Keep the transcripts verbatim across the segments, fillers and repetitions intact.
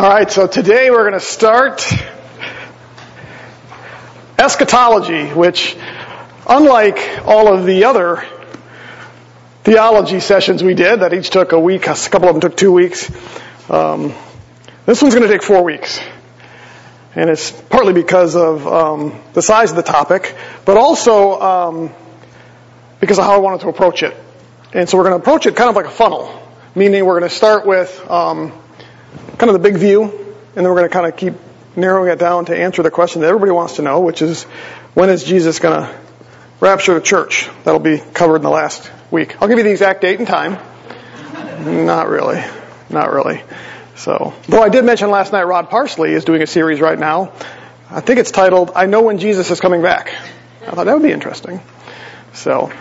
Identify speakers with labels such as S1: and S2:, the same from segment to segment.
S1: All right, so today we're going to start eschatology, which, unlike all of the other theology sessions we did, that each took a week, a couple of them took two weeks, um, this one's going to take four weeks. And it's partly because of um, the size of the topic, but also um, because of how I wanted to approach it. And so we're going to approach it kind of like a funnel, meaning we're going to start with um, kind of the big view, and then we're going to kind of keep narrowing it down to answer the question that everybody wants to know, which is, when is Jesus going to rapture the church? That'll be covered in the last week. I'll give you the exact date and time. Not really. Not really. So, though I did mention last night Rod Parsley is doing a series right now. I think it's titled, I Know When Jesus is Coming Back. I thought that would be interesting. So,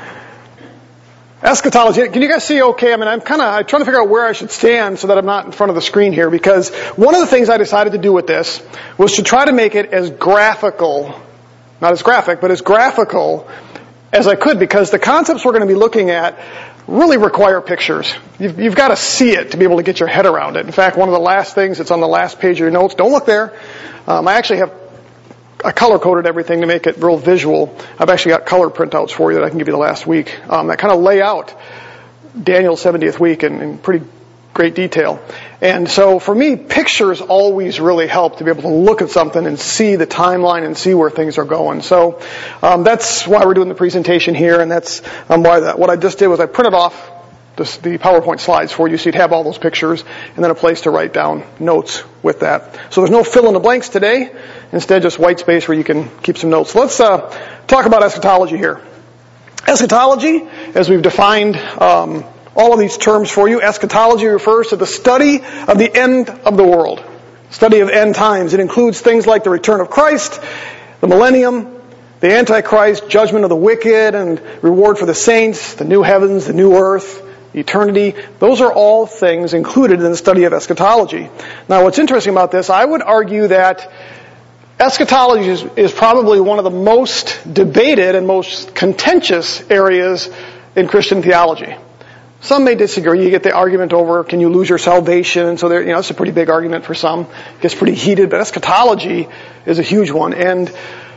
S1: eschatology. Can you guys see okay? I mean, I'm kind of I'm trying to figure out where I should stand so that I'm not in front of the screen here, because one of the things I decided to do with this was to try to make it as graphical, not as graphic, but as graphical as I could, because the concepts we're going to be looking at really require pictures. You've, you've got to see it to be able to get your head around it. In fact, one of the last things that's on the last page of your notes, don't look there. Um, I actually have I color-coded everything to make it real visual. I've actually got color printouts for you that I can give you the last week um, that kind of lay out Daniel's seventieth week in, in pretty great detail. And so for me, pictures always really help to be able to look at something and see the timeline and see where things are going. So um, that's why we're doing the presentation here, and that's um, why that. What I just did was I printed off This, the PowerPoint slides for you, so you'd have all those pictures, and then a place to write down notes with that. So there's no fill in the blanks today. Instead, just white space where you can keep some notes. Let's uh, talk about eschatology here. Eschatology, as we've defined um, all of these terms for you, eschatology refers to the study of the end of the world, study of end times. It includes things like the return of Christ, the millennium, the Antichrist, judgment of the wicked, and reward for the saints, the new heavens, the new earth, eternity. Those are all things included in the study of eschatology. Now, what's interesting about this, I would argue that eschatology is, is probably one of the most debated and most contentious areas in Christian theology. Some may disagree. You get the argument over, can you lose your salvation? And so there, you know, it's a pretty big argument for some. It gets pretty heated, but eschatology is a huge one. And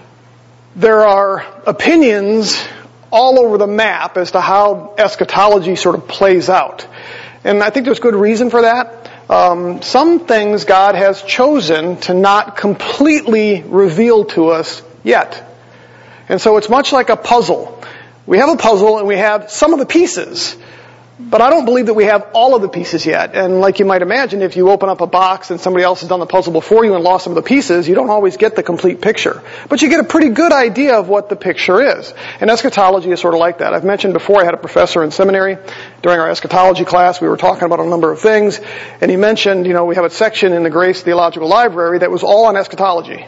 S1: there are opinions all over the map as to how eschatology sort of plays out. And I think there's good reason for that. Um, some things God has chosen to not completely reveal to us yet. And so it's much like a puzzle. We have a puzzle and we have some of the pieces, but I don't believe that we have all of the pieces yet. And like you might imagine, if you open up a box and somebody else has done the puzzle before you and lost some of the pieces, you don't always get the complete picture. But you get a pretty good idea of what the picture is. And eschatology is sort of like that. I've mentioned before, I had a professor in seminary. During our eschatology class, we were talking about a number of things. And he mentioned, you know, we have a section in the Grace Theological Library that was all on eschatology.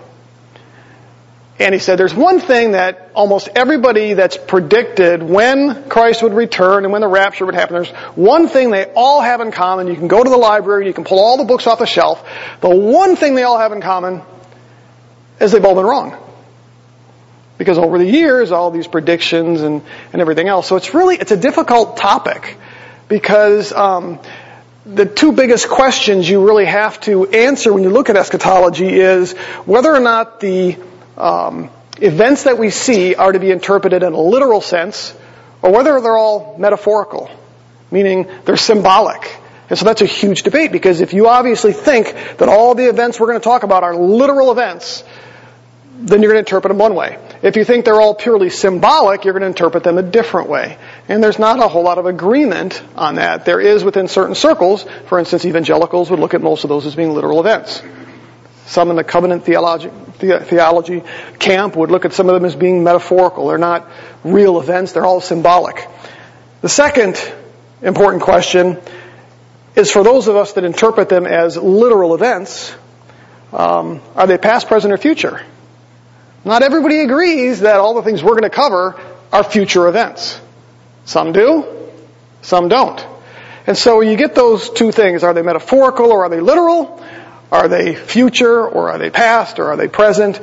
S1: And he said, there's one thing that almost everybody that's predicted when Christ would return and when the rapture would happen, there's one thing they all have in common. You can go to the library, you can pull all the books off the shelf. The one thing they all have in common is they've all been wrong. Because over the years, all these predictions and, and everything else. So it's really, it's a difficult topic. Because um, the two biggest questions you really have to answer when you look at eschatology is whether or not the Um, events that we see are to be interpreted in a literal sense, or whether they're all metaphorical, meaning they're symbolic. And so that's a huge debate, because if you obviously think that all the events we're going to talk about are literal events, then you're going to interpret them one way. If you think they're all purely symbolic, you're going to interpret them a different way. And there's not a whole lot of agreement on that. There is within certain circles. For instance, evangelicals would look at most of those as being literal events. Some in the covenant theology, the, theology camp would look at some of them as being metaphorical. They're not real events. They're all symbolic. The second important question is for those of us that interpret them as literal events, um, are they past, present, or future? Not everybody agrees that all the things we're going to cover are future events. Some do, some don't. And so you get those two things. Are they metaphorical or are they literal? Are they future, or are they past, or are they present?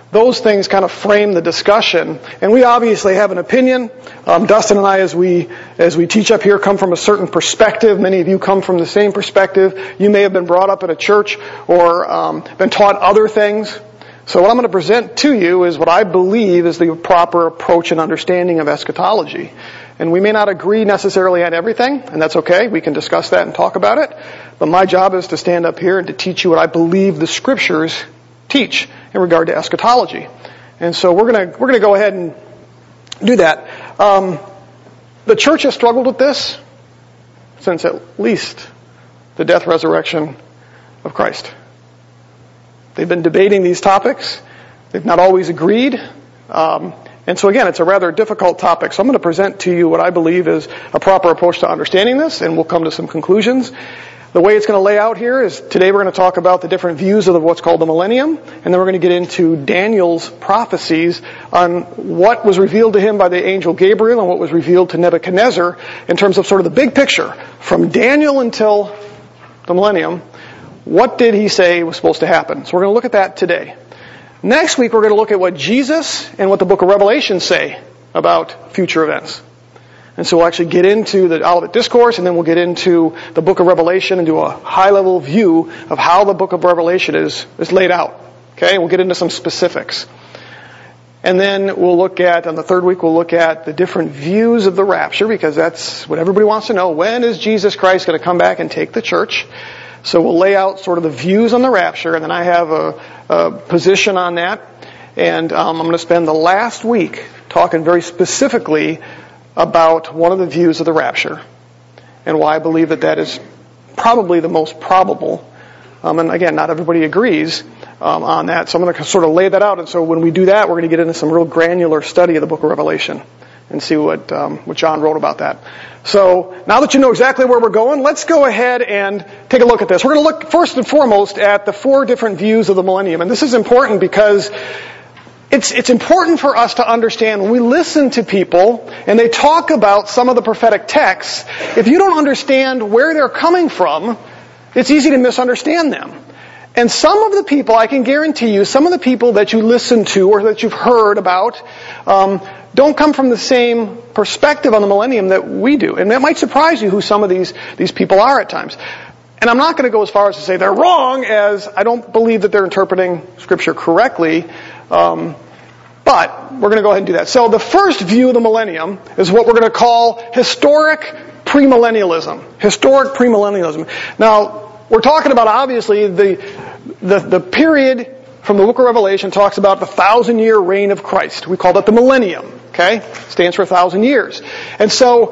S1: those things kind of frame the discussion. And we obviously have an opinion. Um, Dustin and I, as we as we teach up here, come from a certain perspective. Many of you come from the same perspective. You may have been brought up in a church or um, been taught other things. So what I'm going to present to you is what I believe is the proper approach and understanding of eschatology. And we may not agree necessarily on everything, and that's okay. We can discuss that and talk about it. But my job is to stand up here and to teach you what I believe the Scriptures teach in regard to eschatology. And so we're going to we're going to go ahead and do that. Um, the church has struggled with this since at least the death, resurrection of Christ. They've been debating these topics. They've not always agreed. Um, and so again, it's a rather difficult topic. So I'm going to present to you what I believe is a proper approach to understanding this, and we'll come to some conclusions. The way it's going to lay out here is today we're going to talk about the different views of what's called the millennium, and then we're going to get into Daniel's prophecies on what was revealed to him by the angel Gabriel and what was revealed to Nebuchadnezzar in terms of sort of the big picture. From Daniel until the millennium, what did he say was supposed to happen? So we're going to look at that today. Next week we're going to look at what Jesus and what the book of Revelation say about future events. And so we'll actually get into the Olivet Discourse, and then we'll get into the book of Revelation and do a high-level view of how the book of Revelation is, is laid out. Okay? We'll get into some specifics. And then we'll look at, on the third week, we'll look at the different views of the rapture, because that's what everybody wants to know. When is Jesus Christ going to come back and take the church? So we'll lay out sort of the views on the rapture, and then I have a, a position on that. And um, I'm going to spend the last week talking very specifically about one of the views of the rapture and why I believe that that is probably the most probable. Um, and again, not everybody agrees um, on that. So I'm going to sort of lay that out. And so when we do that, we're going to get into some real granular study of the book of Revelation and see what um, what John wrote about that. So now that you know exactly where we're going, let's go ahead and take a look at this. We're going to look first and foremost at the four different views of the millennium. And this is important because it's it's important for us to understand when we listen to people and they talk about some of the prophetic texts, if you don't understand where they're coming from, it's easy to misunderstand them. And some of the people, I can guarantee you, some of the people that you listen to or that you've heard about, um, don't come from the same perspective on the millennium that we do. And that might surprise you who some of these, these people are at times. And I'm not going to go as far as to say they're wrong, as I don't believe that they're interpreting Scripture correctly. Um, but we're going to go ahead and do that. So the first view of the millennium is what we're going to call historic premillennialism. Historic premillennialism. Now, we're talking about, obviously, the, the, the period from the book of Revelation talks about the thousand-year reign of Christ. We call that the millennium. Okay? Stands for a thousand years. And so,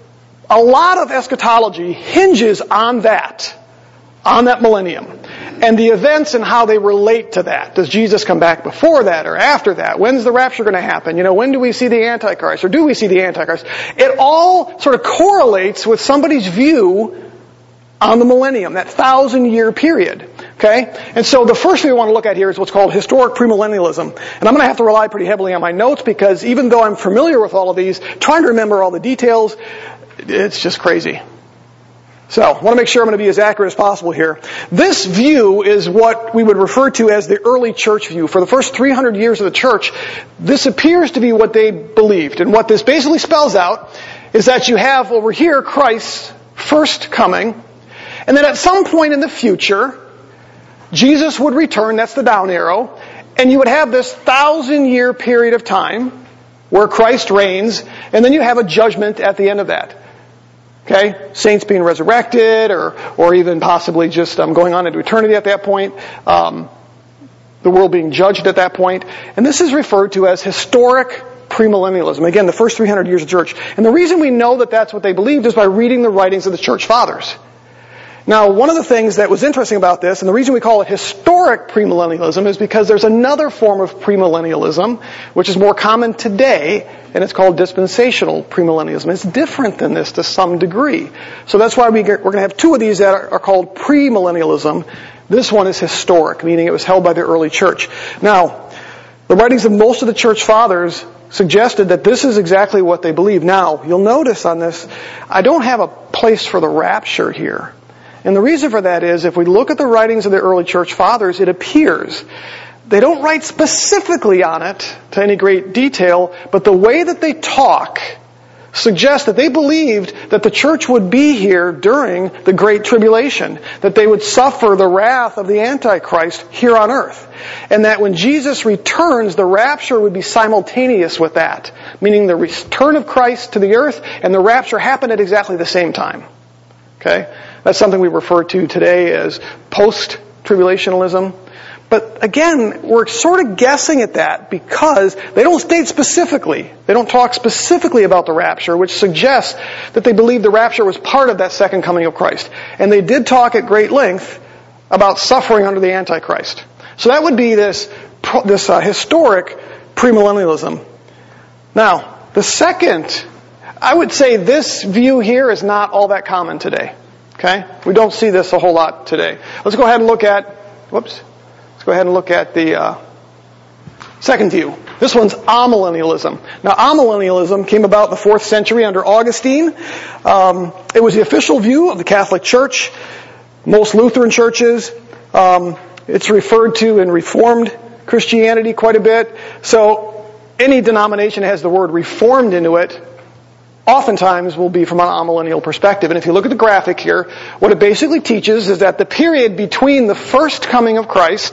S1: a lot of eschatology hinges on that, on that millennium, and the events and how they relate to that. Does Jesus come back before that or after that? When's the rapture going to happen? You know, when do we see the Antichrist, or do we see the Antichrist? It all sort of correlates with somebody's view on the millennium, that thousand-year period. Okay? And so the first thing we want to look at here is what's called historic premillennialism. And I'm going to have to rely pretty heavily on my notes, because even though I'm familiar with all of these, trying to remember all the details, it's just crazy. So, I want to make sure I'm going to be as accurate as possible here. This view is what we would refer to as the early church view. For the first three hundred years of the church, this appears to be what they believed. And what this basically spells out is that you have over here Christ's first coming, and then at some point in the future, Jesus would return, that's the down arrow, and you would have this thousand-year period of time where Christ reigns, and then you have a judgment at the end of that. Okay? Saints being resurrected, or or even possibly just um, going on into eternity at that point. Um, the world being judged at that point. And this is referred to as historic premillennialism. Again, the first three hundred years of the church. And the reason we know that that's what they believed is by reading the writings of the church fathers. Now, one of the things that was interesting about this, and the reason we call it historic premillennialism, is because there's another form of premillennialism, which is more common today, and it's called dispensational premillennialism. It's different than this to some degree. So that's why we get, we're going to have two of these that are, are called premillennialism. This one is historic, meaning it was held by the early church. Now, the writings of most of the church fathers suggested that this is exactly what they believe. Now, you'll notice on this, I don't have a place for the rapture here. And the reason for that is, if we look at the writings of the early church fathers, it appears they don't write specifically on it to any great detail, but the way that they talk suggests that they believed that the church would be here during the Great Tribulation, that they would suffer the wrath of the Antichrist here on earth, and that when Jesus returns, the rapture would be simultaneous with that, meaning the return of Christ to the earth and the rapture happen at exactly the same time. Okay? That's something we refer to today as post-tribulationalism. But again, we're sort of guessing at that because they don't state specifically, they don't talk specifically about the rapture, which suggests that they believe the rapture was part of that second coming of Christ. And they did talk at great length about suffering under the Antichrist. So that would be this, this uh, historic premillennialism. Now, the second, I would say this view here is not all that common today. Okay? We don't see this a whole lot today. Let's go ahead and look at, whoops. Let's go ahead and look at the uh, second view. This one's amillennialism. Now, amillennialism came about in the fourth century under Augustine. Um, it was the official view of the Catholic Church, most Lutheran churches. Um, it's referred to in Reformed Christianity quite a bit. So, any denomination that has the word Reformed into it oftentimes will be from an amillennial perspective. And if you look at the graphic here, what it basically teaches is that the period between the first coming of Christ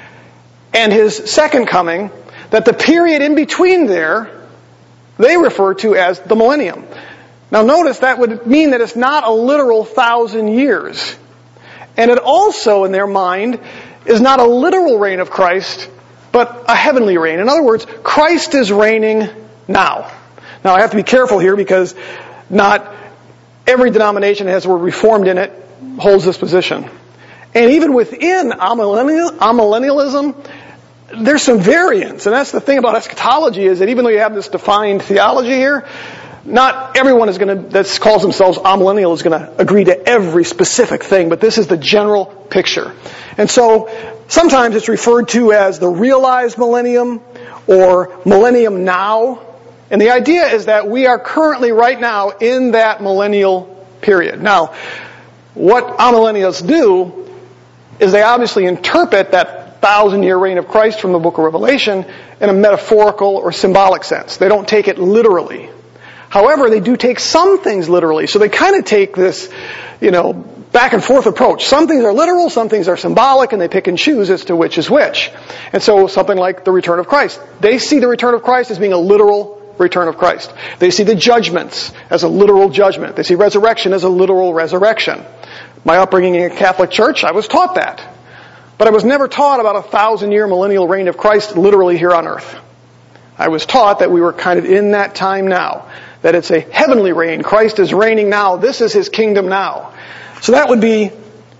S1: and His second coming, that the period in between there, they refer to as the millennium. Now notice that would mean that it's not a literal thousand years. And it also, in their mind, is not a literal reign of Christ, but a heavenly reign. In other words, Christ is reigning now. Now I have to be careful here because not every denomination that has the word Reformed in it holds this position. And even within amillennial, amillennialism, there's some variance. And that's the thing about eschatology, is that even though you have this defined theology here, not everyone is going to, that calls themselves amillennial, is going to agree to every specific thing, but this is the general picture. And so sometimes it's referred to as the realized millennium or millennium now. And the idea is that we are currently right now in that millennial period. Now, what amillennials do is they obviously interpret that thousand-year reign of Christ from the book of Revelation in a metaphorical or symbolic sense. They don't take it literally. However, they do take some things literally. So they kind of take this, you know, back and forth approach. Some things are literal, some things are symbolic, and they pick and choose as to which is which. And so something like the return of Christ. They see the return of Christ as being a literal return of Christ. They see the judgments as a literal judgment. They see resurrection as a literal resurrection. My upbringing in a Catholic church, I was taught that. But I was never taught about a thousand-year millennial reign of Christ literally here on earth. I was taught that we were kind of in that time now. That it's a heavenly reign. Christ is reigning now. This is His kingdom now. So that would be,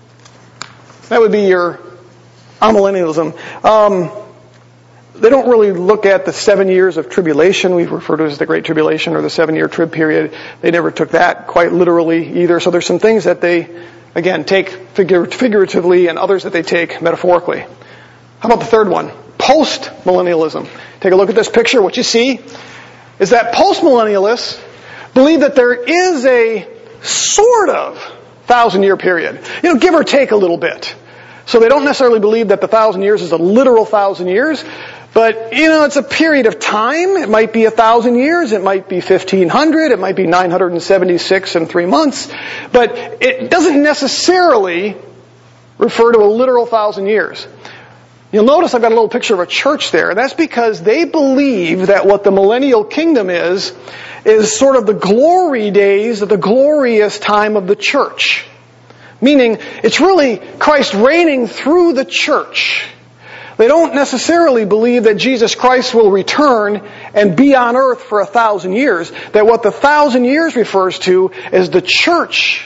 S1: that would be your amillennialism. Um, they don't really look at the seven years of tribulation. We refer to it as the Great Tribulation or the seven-year trib period. They never took that quite literally either. So there's some things that they, again, take figur- figuratively and others that they take metaphorically. How about the third one? Post-millennialism. Take a look at this picture. What you see is that post-millennialists believe that there is a sort of thousand-year period. You know, give or take a little bit. So they don't necessarily believe that the thousand years is a literal thousand years, but, you know, it's a period of time. It might be a thousand years. It might be fifteen hundred. It might be nine hundred seventy-six and three months. But it doesn't necessarily refer to a literal thousand years. You'll notice I've got a little picture of a church there. And that's because they believe that what the millennial kingdom is, is sort of the glory days of the glorious time of the church. Meaning, it's really Christ reigning through the church. They don't necessarily believe that Jesus Christ will return and be on earth for a thousand years. That what the thousand years refers to is the church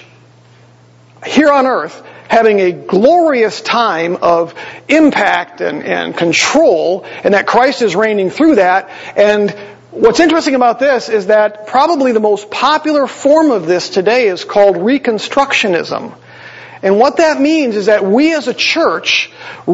S1: here on earth having a glorious time of impact and, and control, and that Christ is reigning through that. And what's interesting about this is that probably the most popular form of this today is called Reconstructionism. And what that means is that we as a church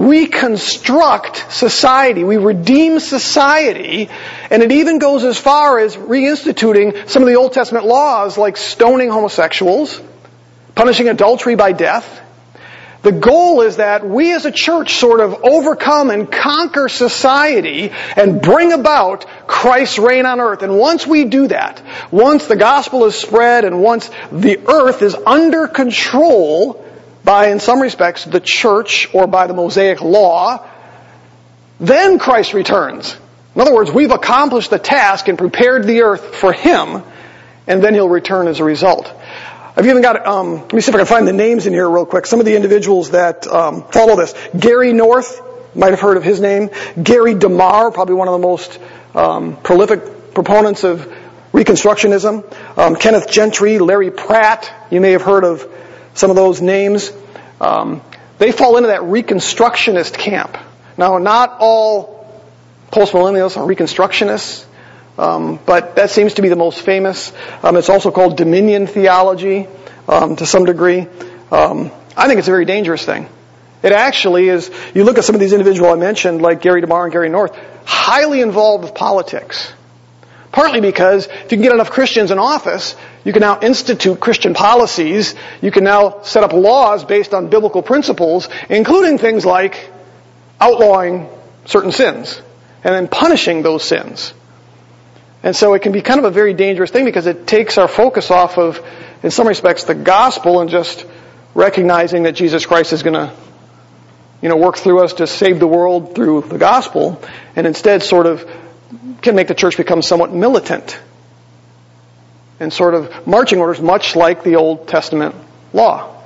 S1: reconstruct society. We redeem society. And it even goes as far as reinstituting some of the Old Testament laws like stoning homosexuals, punishing adultery by death. The goal is that we as a church sort of overcome and conquer society and bring about Christ's reign on earth. And once we do that, once the gospel is spread and once the earth is under control by, in some respects, the church or by the Mosaic law, then Christ returns. In other words, we've accomplished the task and prepared the earth for Him, and then He'll return as a result. I've even got, um, let me see if I can find the names in here real quick. Some of the individuals that um, follow this. Gary North, might have heard of his name. Gary DeMar, probably one of the most um, prolific proponents of Reconstructionism. Um, Kenneth Gentry, Larry Pratt, you may have heard of some of those names. Um, they fall into that Reconstructionist camp. Now, not all postmillennialists are Reconstructionists. Um, but that seems to be the most famous. Um, it's also called dominion theology um, to some degree. Um, I think it's a very dangerous thing. It actually is, you look at some of these individuals I mentioned, like Gary DeMar and Gary North, highly involved with politics. Partly because if you can get enough Christians in office, you can now institute Christian policies. You can now set up laws based on biblical principles, including things like outlawing certain sins and then punishing those sins. And so it can be kind of a very dangerous thing because it takes our focus off of, in some respects, the gospel and just recognizing that Jesus Christ is going to, you know, work through us to save the world through the gospel, and instead sort of can make the church become somewhat militant and sort of marching orders, much like the Old Testament law.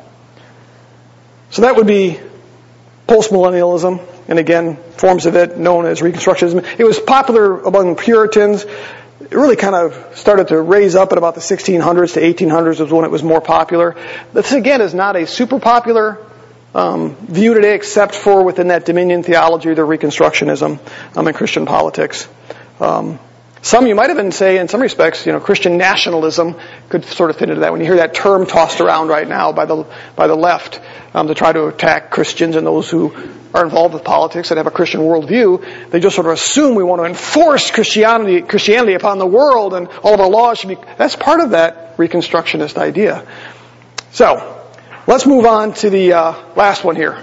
S1: So that would be postmillennialism, and again, forms of it known as Reconstructionism. It was popular among Puritans. It really kind of started to raise up at about the sixteen hundreds to eighteen hundreds was when it was more popular. This, again, is not a super popular um, view today, except for within that dominion theology, the Reconstructionism um, in Christian politics. Um, some you might even say, in some respects, you know, Christian nationalism could sort of fit into that. When you hear that term tossed around right now by the by the left um, to try to attack Christians and those who are involved with politics that have a Christian worldview, they just sort of assume we want to enforce Christianity Christianity upon the world and all of our laws should be. That's part of that Reconstructionist idea. So, let's move on to the uh, last one here.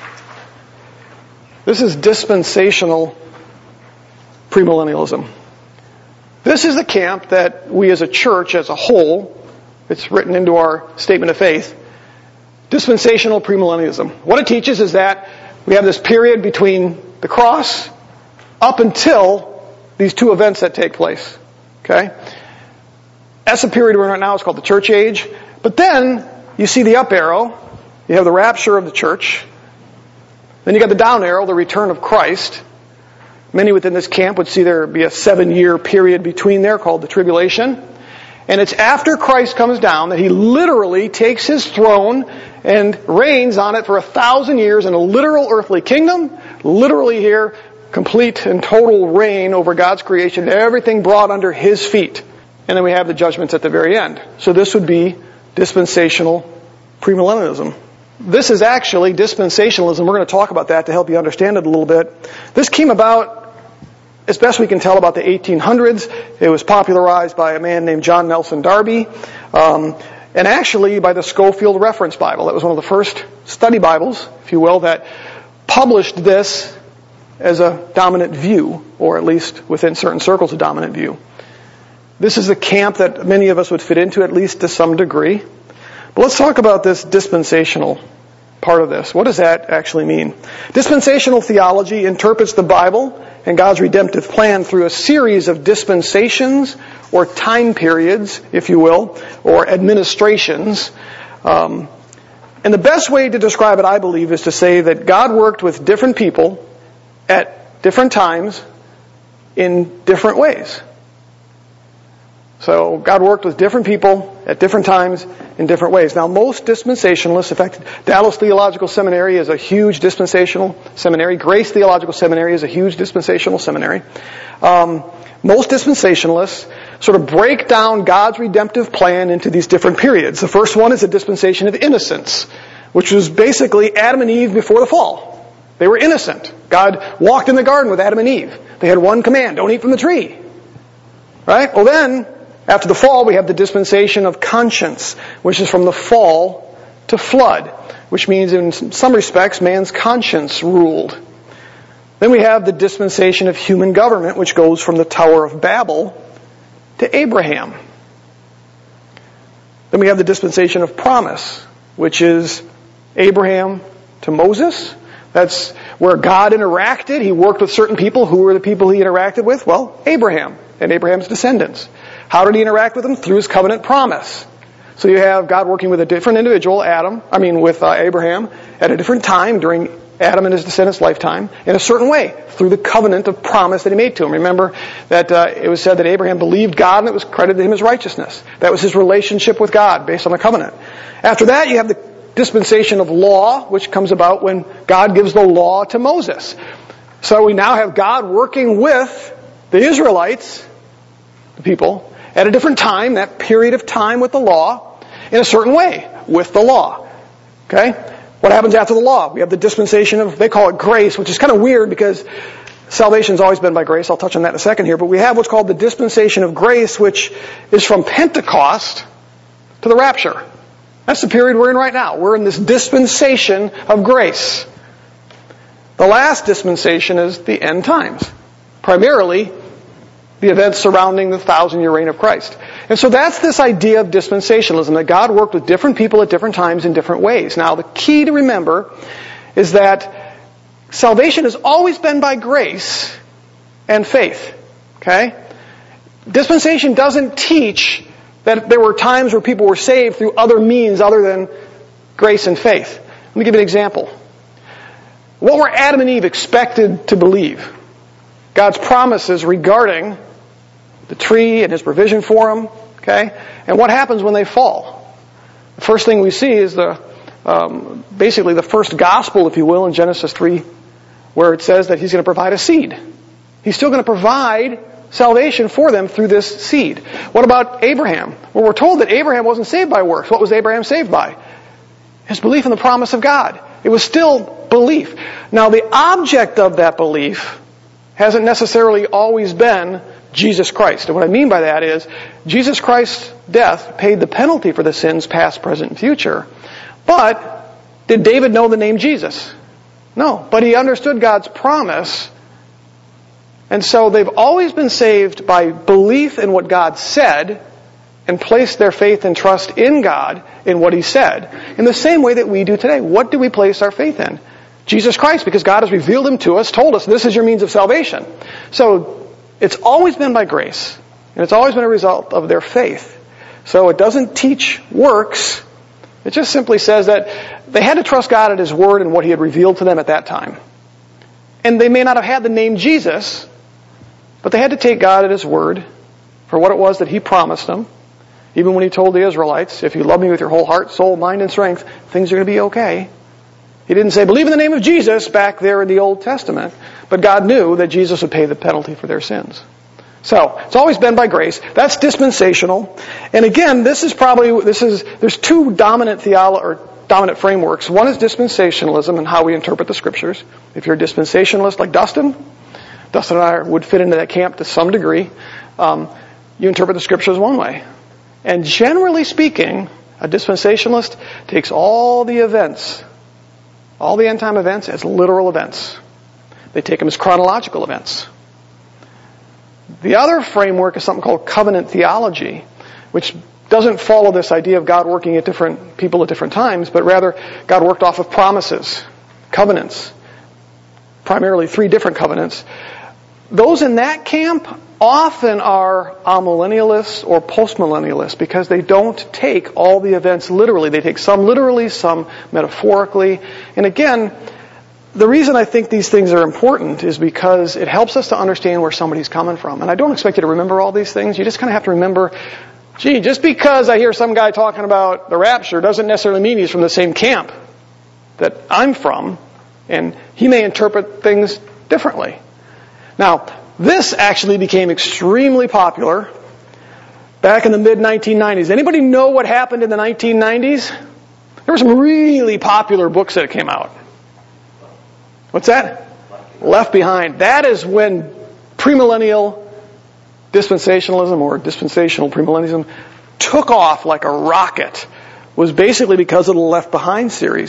S1: This is dispensational premillennialism. This is the camp that we as a church as a whole, it's written into our statement of faith, dispensational premillennialism. What it teaches is that we have this period between the cross up until these two events that take place. Okay? That's the period we're in right now. It's called the church age. But then you see the up arrow. You have the rapture of the church. Then you got the down arrow, the return of Christ. Many within this camp would see there be a seven-year period between there called the tribulation. And it's after Christ comes down that He literally takes His throne and reigns on it for a thousand years in a literal earthly kingdom. Literally here, complete and total reign over God's creation, everything brought under His feet. And then we have the judgments at the very end. So this would be dispensational premillennialism. This is actually dispensationalism. We're going to talk about that to help you understand it a little bit. This came about, as best we can tell, about the eighteen hundreds. It was popularized by a man named John Nelson Darby, um, and actually by the Scofield Reference Bible. That was one of the first study Bibles, if you will, that published this as a dominant view, or at least within certain circles a dominant view. This is a camp that many of us would fit into, at least to some degree. But let's talk about this dispensational part of this. What does that actually mean? Dispensational theology interprets the Bible and God's redemptive plan through a series of dispensations or time periods, if you will, or administrations. Um, and the best way to describe it, I believe, is to say that God worked with different people at different times in different ways. So God worked with different people at different times in different ways. Now, most dispensationalists, in fact, Dallas Theological Seminary is a huge dispensational seminary. Grace Theological Seminary is a huge dispensational seminary. Um, most dispensationalists sort of break down God's redemptive plan into these different periods. The first one is a dispensation of innocence, which was basically Adam and Eve before the fall. They were innocent. God walked in the garden with Adam and Eve. They had one command: don't eat from the tree. Right? Well then, after the fall, we have the dispensation of conscience, which is from the fall to flood. which means in some respects man's conscience ruled. Then we have the dispensation of human government, which goes from the Tower of Babel to Abraham. Then we have the dispensation of promise, which is Abraham to Moses. That's where God interacted. He worked with certain people. Who were the people he interacted with? Well, Abraham and Abraham's descendants. How did he interact with them? Through his covenant promise. So you have God working with a different individual, Adam, I mean with uh, Abraham, at a different time during Adam and his descendants' lifetime, in a certain way, through the covenant of promise that he made to him. Remember that uh, it was said that Abraham believed God and it was credited to him as righteousness. That was his relationship with God based on the covenant. After that, you have the dispensation of law, which comes about when God gives the law to Moses. So we now have God working with the Israelites, the people, at a different time, that period of time with the law, in a certain way, with the law. Okay? What happens after the law? We have the dispensation of, they call it grace, which is kind of weird because salvation's always been by grace. I'll touch on that in a second here. But we have what's called the dispensation of grace, which is from Pentecost to the rapture. That's the period we're in right now. We're in this dispensation of grace. The last dispensation is the end times. Primarily, the events surrounding the thousand-year reign of Christ. And so that's this idea of dispensationalism, that God worked with different people at different times in different ways. Now, the key to remember is that salvation has always been by grace and faith. Okay? Dispensation doesn't teach that there were times where people were saved through other means other than grace and faith. Let me give you an example. What were Adam and Eve expected to believe? God's promises regarding the tree and His provision for them. Okay? And what happens when they fall? The first thing we see is the um, basically the first gospel, if you will, in Genesis three, where it says that He's going to provide a seed. He's still going to provide salvation for them through this seed. What about Abraham? Well, we're told that Abraham wasn't saved by works. What was Abraham saved by? His belief in the promise of God. It was still belief. Now, the object of that belief hasn't necessarily always been Jesus Christ. And what I mean by that is, Jesus Christ's death paid the penalty for the sins past, present, and future. But did David know the name Jesus? No. But he understood God's promise. And so they've always been saved by belief in what God said and placed their faith and trust in God, in what He said, in the same way that we do today. What do we place our faith in? Jesus Christ, because God has revealed Him to us, told us this is your means of salvation. So it's always been by grace, and it's always been a result of their faith. So it doesn't teach works. It just simply says that they had to trust God at His Word and what He had revealed to them at that time. And they may not have had the name Jesus, but they had to take God at His Word for what it was that He promised them. Even when He told the Israelites, if you love me with your whole heart, soul, mind, and strength, things are going to be okay. He didn't say, believe in the name of Jesus back there in the Old Testament. But God knew that Jesus would pay the penalty for their sins. So, it's always been by grace. That's dispensational. And again, this is probably, this is, there's two dominant theolo- or dominant frameworks. One is dispensationalism and how we interpret the Scriptures. If you're a dispensationalist like Dustin, Dustin and I would fit into that camp to some degree. Um, you interpret the Scriptures one way. And generally speaking, a dispensationalist takes all the events, all the end-time events, as literal events. They take them as chronological events. The other framework is something called covenant theology, which doesn't follow this idea of God working at different people at different times, but rather God worked off of promises, covenants, primarily three different covenants. Those in that camp often are amillennialists or postmillennialists because they don't take all the events literally. They take some literally, some metaphorically. And again, the reason I think these things are important is because it helps us to understand where somebody's coming from. And I don't expect you to remember all these things. You just kind of have to remember, gee, just because I hear some guy talking about the rapture doesn't necessarily mean he's from the same camp that I'm from. And he may interpret things differently. Now, this actually became extremely popular back in the mid nineteen nineties. Anybody know what happened in the nineteen nineties? There were some really popular books that came out. What's that? Left Behind. That is when premillennial dispensationalism or dispensational premillennialism took off like a rocket. Was basically because of the Left Behind series.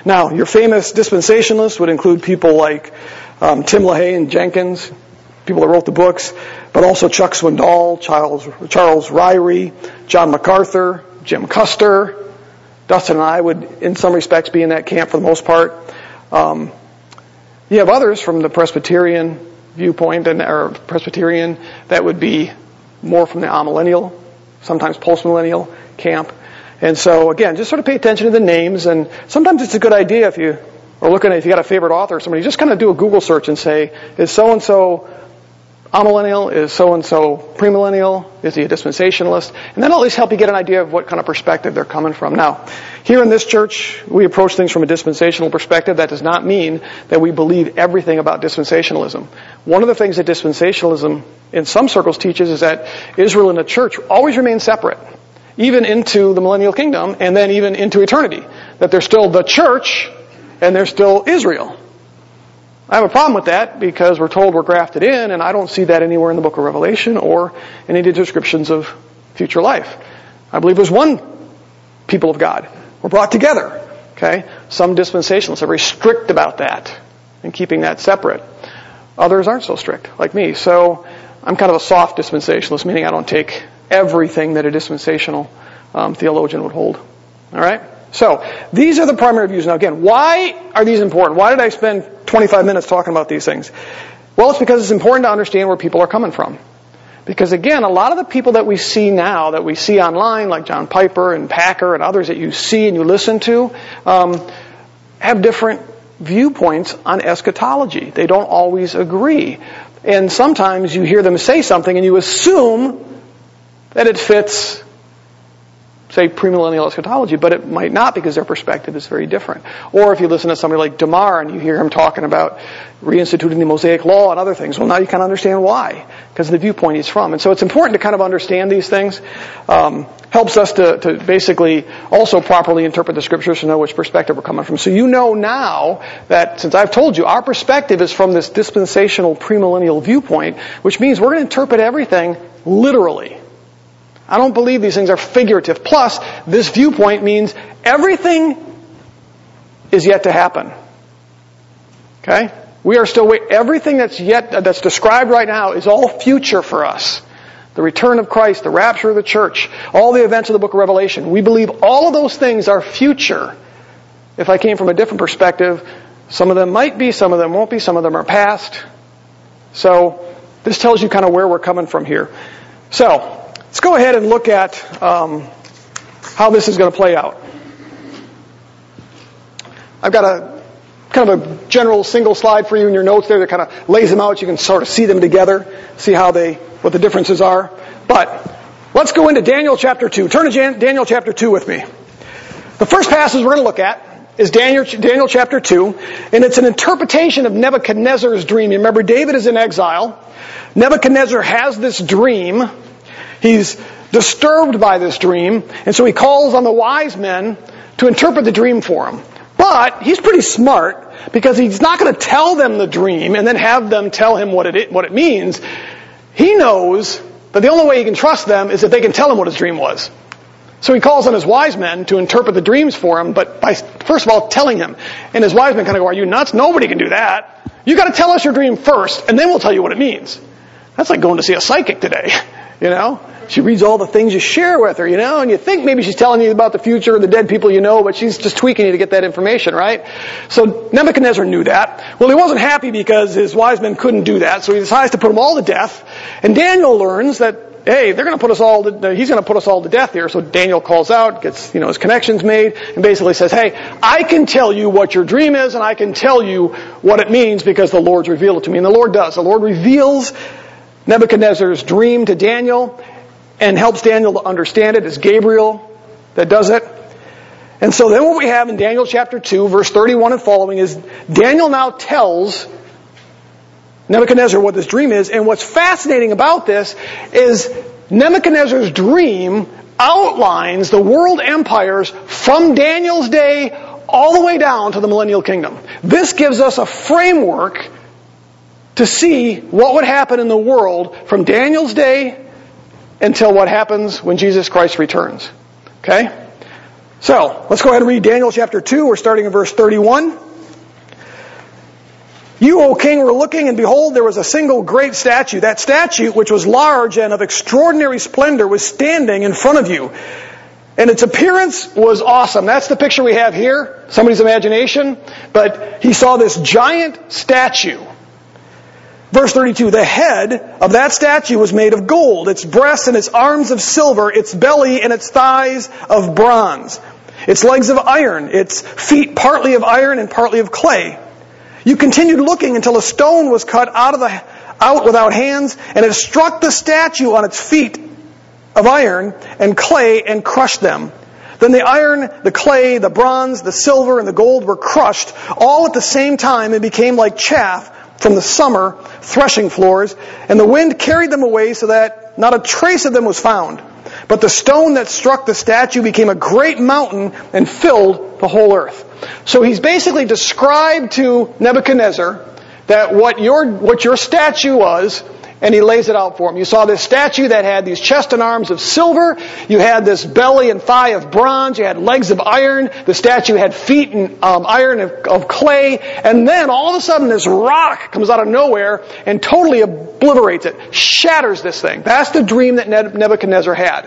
S1: Now, your famous dispensationalists would include people like um, Tim LaHaye and Jenkins, people that wrote the books, but also Chuck Swindoll, Charles, Charles Ryrie, John MacArthur, Jim Custer. Dustin and I would, in some respects, be in that camp for the most part. Um, you have others from the Presbyterian viewpoint, and or Presbyterian, that would be more from the amillennial, sometimes postmillennial camp. And so, again, just sort of pay attention to the names, and sometimes it's a good idea if you are looking at, if you got a favorite author or somebody, just kind of do a Google search and say, is so-and-so amillennial? Is so-and-so premillennial? Is he a dispensationalist? And that'll at least help you get an idea of what kind of perspective they're coming from. Now, here in this church, we approach things from a dispensational perspective. That does not mean that we believe everything about dispensationalism. One of the things that dispensationalism in some circles teaches is that Israel and the church always remain separate, even into the millennial kingdom, and then even into eternity. That they're still the church, and they're still Israel. I have a problem with that because we're told we're grafted in, and I don't see that anywhere in the book of Revelation or any of the descriptions of future life. I believe there's one people of God. We're brought together. Okay? Some dispensationalists are very strict about that and keeping that separate. Others aren't so strict, like me. So I'm kind of a soft dispensationalist, meaning I don't take everything that a dispensational um, theologian would hold. All right? So, these are the primary views. Now again, why are these important? Why did I spend twenty-five minutes talking about these things? Well, it's because it's important to understand where people are coming from. Because again, a lot of the people that we see now, that we see online, like John Piper and Packer and others that you see and you listen to, um, have different viewpoints on eschatology. They don't always agree. And sometimes you hear them say something and you assume that it fits, say, premillennial eschatology, but it might not because their perspective is very different. Or if you listen to somebody like DeMar and you hear him talking about reinstituting the Mosaic Law and other things, well, now you kind of understand why, because of the viewpoint he's from. And so it's important to kind of understand these things. Um, helps us to, to basically also properly interpret the Scriptures to know which perspective we're coming from. So you know now that, since I've told you, our perspective is from this dispensational premillennial viewpoint, which means we're going to interpret everything literally. I don't believe these things are figurative. Plus, this viewpoint means everything is yet to happen. Okay? We are still waiting. Everything that's yet, that's described right now is all future for us. The return of Christ, the rapture of the church, all the events of the book of Revelation. We believe all of those things are future. If I came from a different perspective, some of them might be, some of them won't be, some of them are past. So, this tells you kind of where we're coming from here. So, let's go ahead and look at um, how this is going to play out. I've got a kind of a general single slide for you in your notes there that kind of lays them out. You can sort of see them together, see how they, what the differences are. But let's go into Daniel chapter two. Turn to Jan- Daniel chapter two with me. The first passage we're going to look at is Daniel, Daniel chapter two, and it's an interpretation of Nebuchadnezzar's dream. You remember, David is in exile. Nebuchadnezzar has this dream. He's disturbed by this dream, and so he calls on the wise men to interpret the dream for him. But he's pretty smart, because he's not going to tell them the dream and then have them tell him what it what it means. He knows that the only way he can trust them is if they can tell him what his dream was. So he calls on his wise men to interpret the dreams for him, but by first of all telling him. And his wise men kind of go, "Are you nuts? Nobody can do that. You got to tell us your dream first, and then we'll tell you what it means." That's like going to see a psychic today, you know. She reads all the things you share with her, you know, and you think maybe she's telling you about the future or the dead people you know, but she's just tweaking you to get that information, right? So Nebuchadnezzar knew that. Well, he wasn't happy because his wise men couldn't do that, so he decides to put them all to death. And Daniel learns that, hey, they're going to put us all to, he's going to put us all to death here. So Daniel calls out, gets, you know, his connections made, and basically says, hey, I can tell you what your dream is, and I can tell you what it means because the Lord's revealed it to me. And the Lord does. The Lord reveals Nebuchadnezzar's dream to Daniel, and helps Daniel to understand it. It's Gabriel that does it. And so then what we have in Daniel chapter two, verse thirty-one and following is Daniel now tells Nebuchadnezzar what this dream is. And what's fascinating about this is Nebuchadnezzar's dream outlines the world empires from Daniel's day all the way down to the millennial kingdom. This gives us a framework to see what would happen in the world from Daniel's day until what happens when Jesus Christ returns. Okay? So, let's go ahead and read Daniel chapter two. We're starting in verse thirty-one. You, O king, were looking, and behold, there was a single great statue. That statue, which was large and of extraordinary splendor, was standing in front of you. And its appearance was awesome. That's the picture we have here, somebody's imagination. But he saw this giant statue. Verse thirty-two, the head of that statue was made of gold, its breasts and its arms of silver, its belly and its thighs of bronze, its legs of iron, its feet partly of iron and partly of clay. You continued looking until a stone was cut out of the out without hands, and it struck the statue on its feet of iron and clay and crushed them. Then the iron, the clay, the bronze, the silver, and the gold were crushed all at the same time and became like chaff from the summer threshing floors, and the wind carried them away so that not a trace of them was found. But the stone that struck the statue became a great mountain and filled the whole earth. So he's basically described to Nebuchadnezzar that what your what your statue was, and he lays it out for him. You saw this statue that had these chest and arms of silver. You had this belly and thigh of bronze. You had legs of iron. The statue had feet and um, iron of, of clay. And then all of a sudden this rock comes out of nowhere and totally obliterates it, shatters this thing. That's the dream that Nebuchadnezzar had.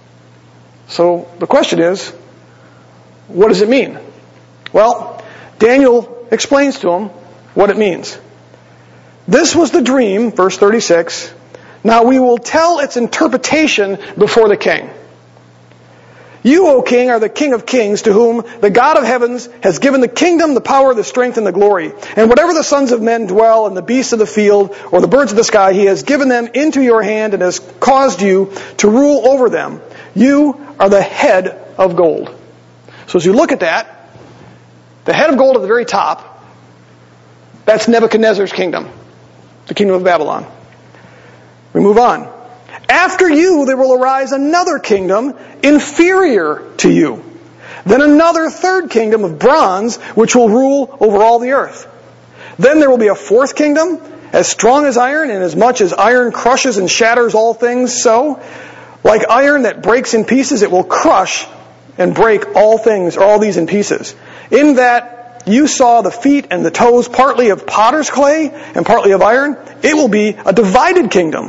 S1: So the question is, what does it mean? Well, Daniel explains to him what it means. This was the dream, verse thirty-six. Now we will tell its interpretation before the king. You, O king, are the king of kings, to whom the God of heavens has given the kingdom, the power, the strength, and the glory. And whatever the sons of men dwell, and the beasts of the field, or the birds of the sky, he has given them into your hand and has caused you to rule over them. You are the head of gold. So as you look at that, the head of gold at the very top, that's Nebuchadnezzar's kingdom. The kingdom of Babylon. We move on. After you, there will arise another kingdom inferior to you. Then another third kingdom of bronze, which will rule over all the earth. Then there will be a fourth kingdom, as strong as iron, and as much as iron crushes and shatters all things, so, like iron that breaks in pieces, it will crush and break all things, or all these in pieces. In that you saw the feet and the toes partly of potter's clay and partly of iron. It will be a divided kingdom.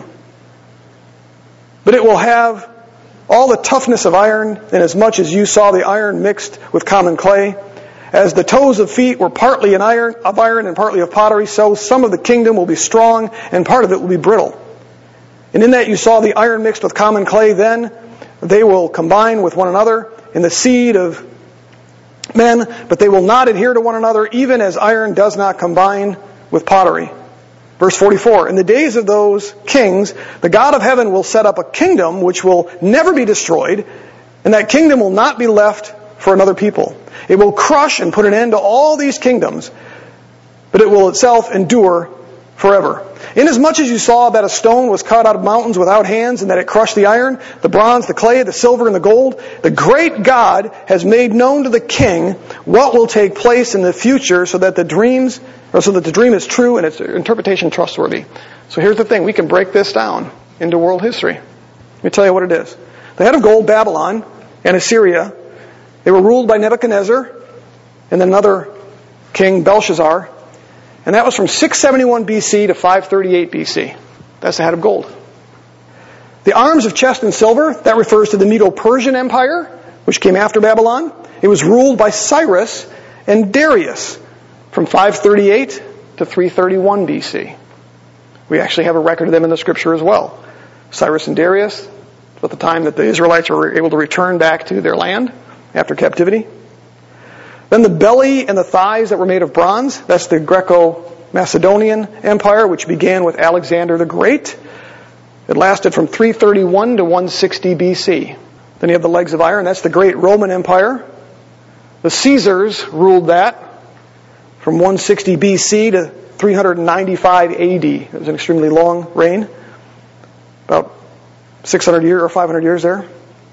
S1: But it will have all the toughness of iron, and as much as you saw the iron mixed with common clay. As the toes of feet were partly in iron, of iron and partly of pottery, so some of the kingdom will be strong and part of it will be brittle. And in that you saw the iron mixed with common clay, then they will combine with one another in the seed of men, but they will not adhere to one another, even as iron does not combine with pottery. Verse forty-four, in the days of those kings, the God of heaven will set up a kingdom which will never be destroyed, and that kingdom will not be left for another people. It will crush and put an end to all these kingdoms, but it will itself endure forever. Inasmuch as you saw that a stone was cut out of mountains without hands, and that it crushed the iron, the bronze, the clay, the silver, and the gold, the great God has made known to the king what will take place in the future, so that the dreams, or so that the dream is true and its interpretation trustworthy. So here's the thing: we can break this down into world history. Let me tell you what it is. The head of gold, Babylon and Assyria, they were ruled by Nebuchadnezzar and then another king, Belshazzar. And that was from six seventy-one B C to five thirty-eight B C. That's the head of gold. The arms of chest and silver, that refers to the Medo-Persian Empire, which came after Babylon. It was ruled by Cyrus and Darius from five thirty-eight to three thirty-one B C. We actually have a record of them in the scripture as well. Cyrus and Darius, at the time that the Israelites were able to return back to their land after captivity. Then the belly and the thighs that were made of bronze, that's the Greco-Macedonian Empire, which began with Alexander the Great. It lasted from three thirty-one to one sixty B C. Then you have the legs of iron, that's the great Roman Empire. The Caesars ruled that from one sixty B C to three ninety-five A D. It was an extremely long reign. About six hundred years or five hundred years there.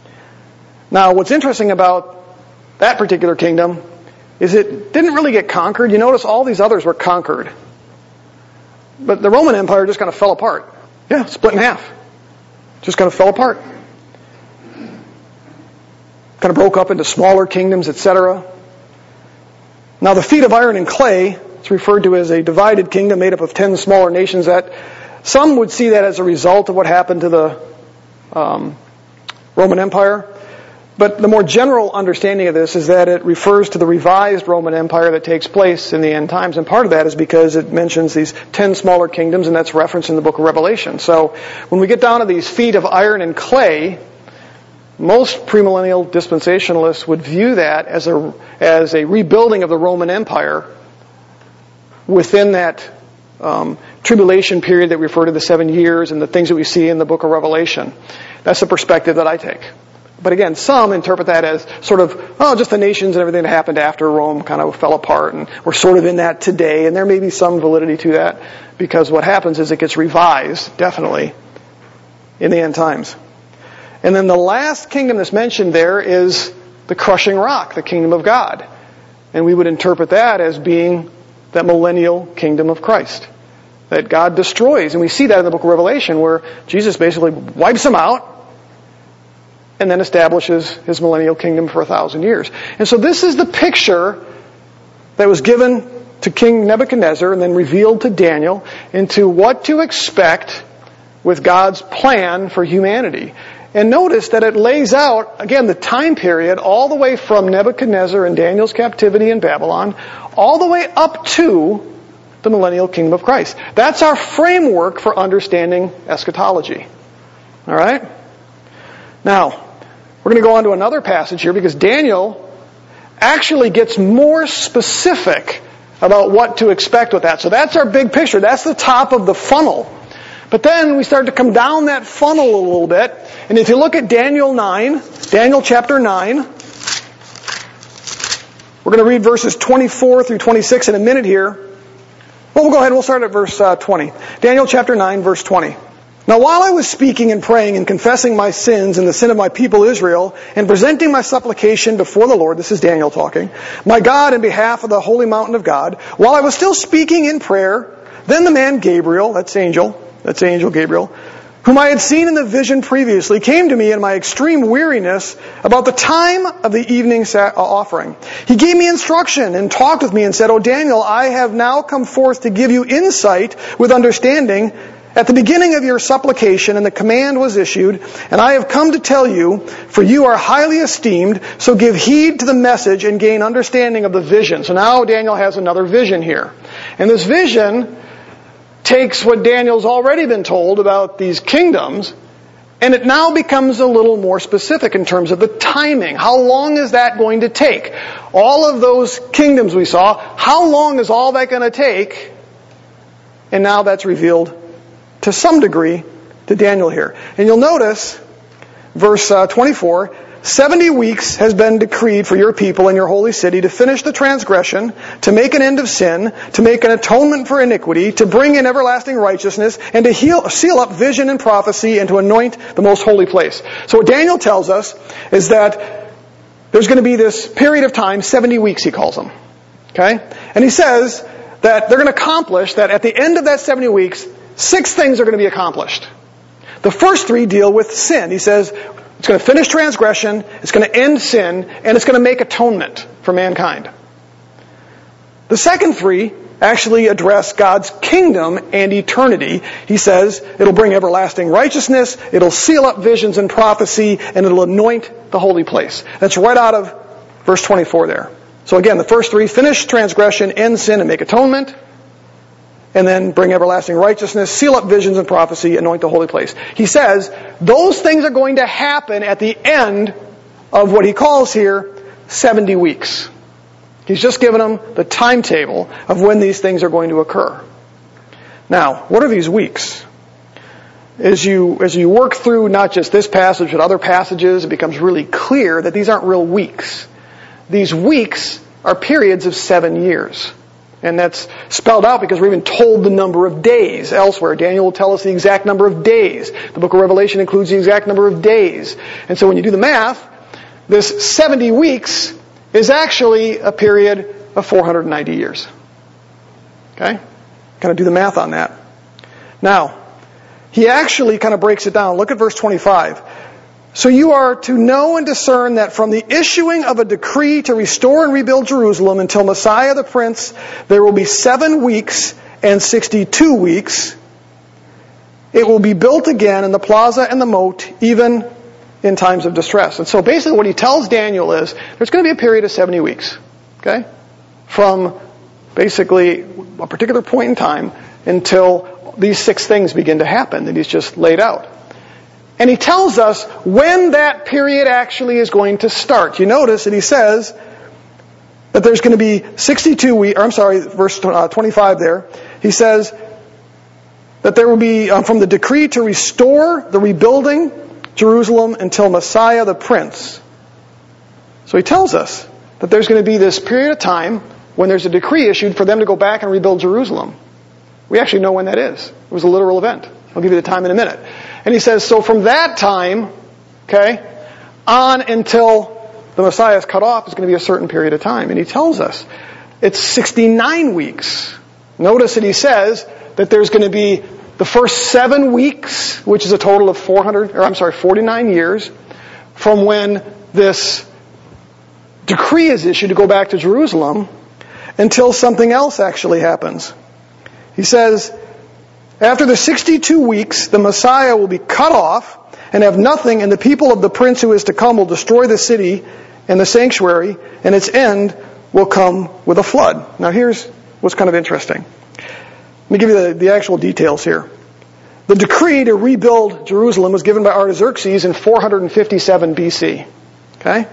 S1: Now, what's interesting about that particular kingdom is it didn't really get conquered. You notice all these others were conquered. But the Roman Empire just kind of fell apart. Yeah, split in half. Just kind of fell apart. kind of broke up into smaller kingdoms, et cetera. Now the feet of iron and clay, it's referred to as a divided kingdom made up of ten smaller nations. That some would see that as a result of what happened to the um, Roman Empire. But the more general understanding of this is that it refers to the revised Roman Empire that takes place in the end times. And part of that is because it mentions these ten smaller kingdoms, and that's referenced in the book of Revelation. So when we get down to these feet of iron and clay, most premillennial dispensationalists would view that as a as a rebuilding of the Roman Empire within that um, tribulation period that we refer to the seven years and the things that we see in the book of Revelation. That's the perspective that I take. But again, some interpret that as sort of, oh, just the nations and everything that happened after Rome kind of fell apart, and we're sort of in that today, and there may be some validity to that, because what happens is it gets revised, definitely, in the end times. And then the last kingdom that's mentioned there is the crushing rock, the kingdom of God. And we would interpret that as being that millennial kingdom of Christ that God destroys. And we see that in the book of Revelation, where Jesus basically wipes them out and then establishes his millennial kingdom for a thousand years. And so this is the picture that was given to King Nebuchadnezzar and then revealed to Daniel into what to expect with God's plan for humanity. And notice that it lays out, again, the time period all the way from Nebuchadnezzar and Daniel's captivity in Babylon, all the way up to the millennial kingdom of Christ. That's our framework for understanding eschatology. All right? Now, we're going to go on to another passage here, because Daniel actually gets more specific about what to expect with that. So that's our big picture. That's the top of the funnel. But then we start to come down that funnel a little bit. And if you look at Daniel nine, Daniel chapter nine, we're going to read verses twenty-four through twenty-six in a minute here. Well, we'll go ahead. We'll start at verse uh, twenty. Daniel chapter nine, verse twenty. Now while I was speaking and praying and confessing my sins and the sin of my people Israel, and presenting my supplication before the Lord, this is Daniel talking, my God, in behalf of the holy mountain of God, while I was still speaking in prayer, then the man Gabriel, that's angel, that's angel Gabriel, whom I had seen in the vision previously, came to me in my extreme weariness about the time of the evening offering. He gave me instruction and talked with me and said, O Daniel, I have now come forth to give you insight with understanding at the beginning of your supplication, and the command was issued, and I have come to tell you, for you are highly esteemed, so give heed to the message and gain understanding of the vision. So now Daniel has another vision here. And this vision takes what Daniel's already been told about these kingdoms, and it now becomes a little more specific in terms of the timing. How long is that going to take? All of those kingdoms we saw, how long is all that going to take? And now that's revealed to some degree to Daniel here. And you'll notice, verse uh, twenty-four, seventy weeks has been decreed for your people and your holy city to finish the transgression, to make an end of sin, to make an atonement for iniquity, to bring in everlasting righteousness, and to heal, seal up vision and prophecy, and to anoint the most holy place. So what Daniel tells us is that there's going to be this period of time, seventy weeks he calls them. Okay? And he says that they're going to accomplish that at the end of that seventy weeks, six things are going to be accomplished. The first three deal with sin. He says it's going to finish transgression, it's going to end sin, and it's going to make atonement for mankind. The second three actually address God's kingdom and eternity. He says it'll bring everlasting righteousness, it'll seal up visions and prophecy, and it'll anoint the holy place. That's right out of verse twenty-four there. So again, the first three, finish transgression, end sin, and make atonement. And then bring everlasting righteousness, seal up visions and prophecy, anoint the holy place. He says those things are going to happen at the end of what he calls here seventy weeks. He's just given them the timetable of when these things are going to occur. Now, what are these weeks? As you, as you work through not just this passage but other passages, it becomes really clear that these aren't real weeks. These weeks are periods of seven years. And that's spelled out because we're even told the number of days elsewhere. Daniel will tell us the exact number of days. The book of Revelation includes the exact number of days. And so when you do the math, this seventy weeks is actually a period of four hundred ninety years. Okay? Kind of do the math on that. Now, he actually kind of breaks it down. Look at verse twenty-five. So you are to know and discern that from the issuing of a decree to restore and rebuild Jerusalem until Messiah the Prince, there will be seven weeks and sixty-two weeks. It will be built again in the plaza and the moat, even in times of distress. And so basically what he tells Daniel is, there's going to be a period of seventy weeks. Okay? From basically a particular point in time until these six things begin to happen that he's just laid out. And he tells us when that period actually is going to start. You notice that he says that there's going to be sixty-two weeks, or I'm sorry, verse twenty-five there. He says that there will be, um, from the decree to restore the rebuilding Jerusalem until Messiah the Prince. So he tells us that there's going to be this period of time when there's a decree issued for them to go back and rebuild Jerusalem. We actually know when that is. It was a literal event. I'll give you the time in a minute. And he says, so from that time, okay, on until the Messiah is cut off is going to be a certain period of time. And he tells us it's sixty-nine weeks. Notice that he says that there's going to be the first seven weeks, which is a total of four hundred, or I'm sorry, forty-nine years, from when this decree is issued to go back to Jerusalem until something else actually happens. He says, after the sixty-two weeks, the Messiah will be cut off and have nothing, and the people of the prince who is to come will destroy the city and the sanctuary, and its end will come with a flood. Now here's what's kind of interesting. Let me give you the, the actual details here. The decree to rebuild Jerusalem was given by Artaxerxes in four hundred fifty-seven B C. Okay?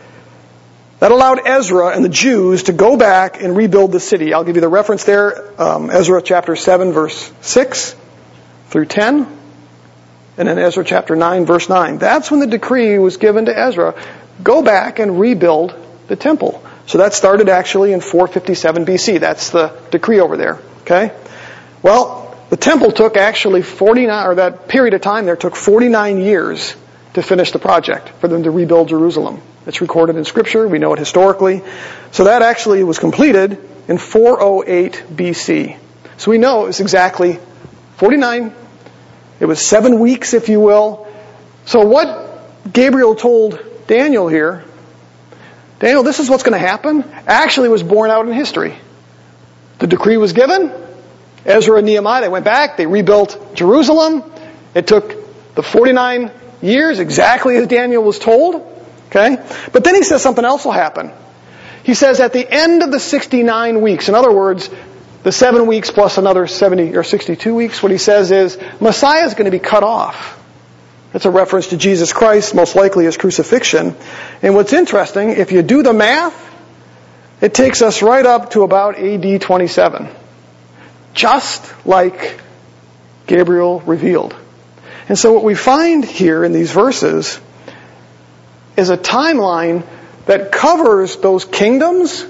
S1: That allowed Ezra and the Jews to go back and rebuild the city. I'll give you the reference there, um, Ezra chapter seven, verse six through ten, and then Ezra chapter nine, verse nine. That's when the decree was given to Ezra. Go back and rebuild the temple. So that started actually in four fifty-seven B C. That's the decree over there. Okay? Well, the temple took actually forty-nine, or that period of time there took forty-nine years to finish the project, for them to rebuild Jerusalem. It's recorded in Scripture. We know it historically. So that actually was completed in four oh eight B C. So we know it was exactly forty-nine. It was seven weeks, if you will. So what Gabriel told Daniel here, Daniel, this is what's going to happen, actually was borne out in history. The decree was given. Ezra and Nehemiah, they went back. They rebuilt Jerusalem. It took the forty-nine years, exactly as Daniel was told. Okay? But then he says something else will happen. He says at the end of the sixty-nine weeks, in other words, the seven weeks plus another seventy or sixty-two weeks, what he says is Messiah is going to be cut off. That's a reference to Jesus Christ, most likely his crucifixion. And what's interesting, if you do the math, it takes us right up to about A D twenty-seven. Just like Gabriel revealed. And so what we find here in these verses is a timeline that covers those kingdoms,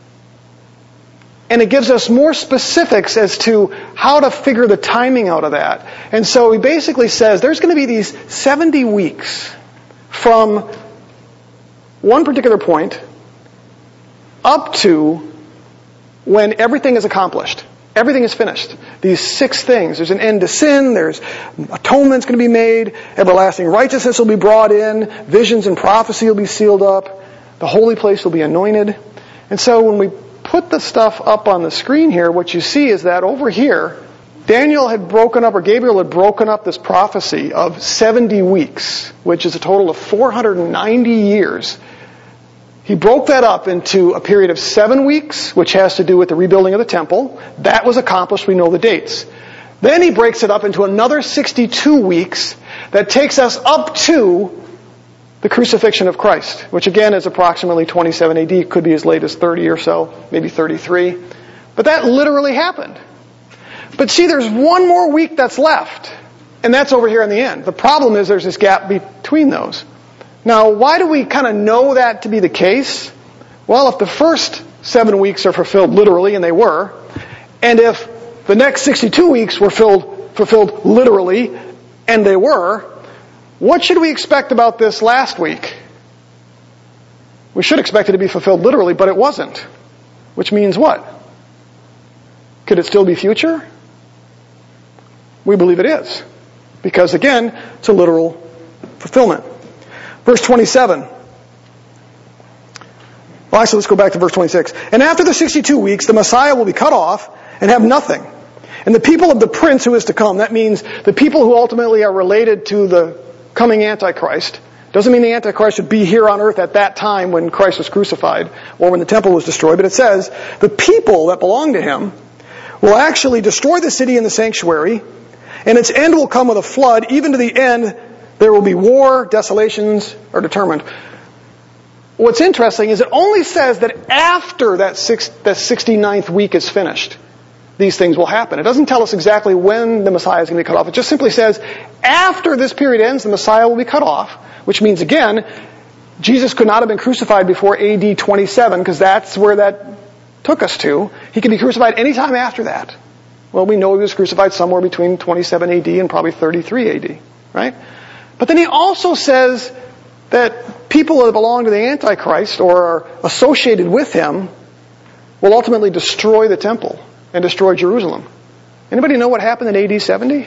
S1: and it gives us more specifics as to how to figure the timing out of that. And so he basically says there's going to be these seventy weeks from one particular point up to when everything is accomplished. Everything is finished. These six things. There's an end to sin. There's atonement's going to be made. Everlasting righteousness will be brought in. Visions and prophecy will be sealed up. The holy place will be anointed. And so when we put the stuff up on the screen here, what you see is that over here, Daniel had broken up, or Gabriel had broken up this prophecy of seventy weeks, which is a total of four hundred ninety years. He broke that up into a period of seven weeks, which has to do with the rebuilding of the temple. That was accomplished. We know the dates. Then he breaks it up into another sixty-two weeks that takes us up to the crucifixion of Christ, which again is approximately twenty-seven A D. It could be as late as thirty or so, maybe thirty-three. But that literally happened. But see, there's one more week that's left, and that's over here in the end. The problem is there's this gap between those. Now, why do we kind of know that to be the case? Well, if the first seven weeks are fulfilled literally, and they were, and if the next sixty-two weeks were filled, fulfilled literally, and they were, what should we expect about this last week? We should expect it to be fulfilled literally, but it wasn't. Which means what? Could it still be future? We believe it is. Because again, it's a literal fulfillment. Verse twenty-seven. Well, actually, let's go back to verse twenty-six. And after the sixty-two weeks, the Messiah will be cut off and have nothing. And the people of the prince who is to come, that means the people who ultimately are related to the coming Antichrist. Doesn't mean the Antichrist should be here on earth at that time when Christ was crucified or when the temple was destroyed, but it says the people that belong to him will actually destroy the city and the sanctuary, and its end will come with a flood. Even to the end, there will be war, desolations are determined. What's interesting is it only says that after that, six, that sixty-ninth week is finished, these things will happen. It doesn't tell us exactly when the Messiah is going to be cut off. It just simply says, after this period ends, the Messiah will be cut off, which means, again, Jesus could not have been crucified before A D twenty-seven, because that's where that took us to. He could be crucified any time after that. Well, we know he was crucified somewhere between twenty-seven A D and probably thirty-three A D, right? But then he also says that people that belong to the Antichrist or are associated with him will ultimately destroy the temple and destroy Jerusalem. Anybody know what happened in A D seventy?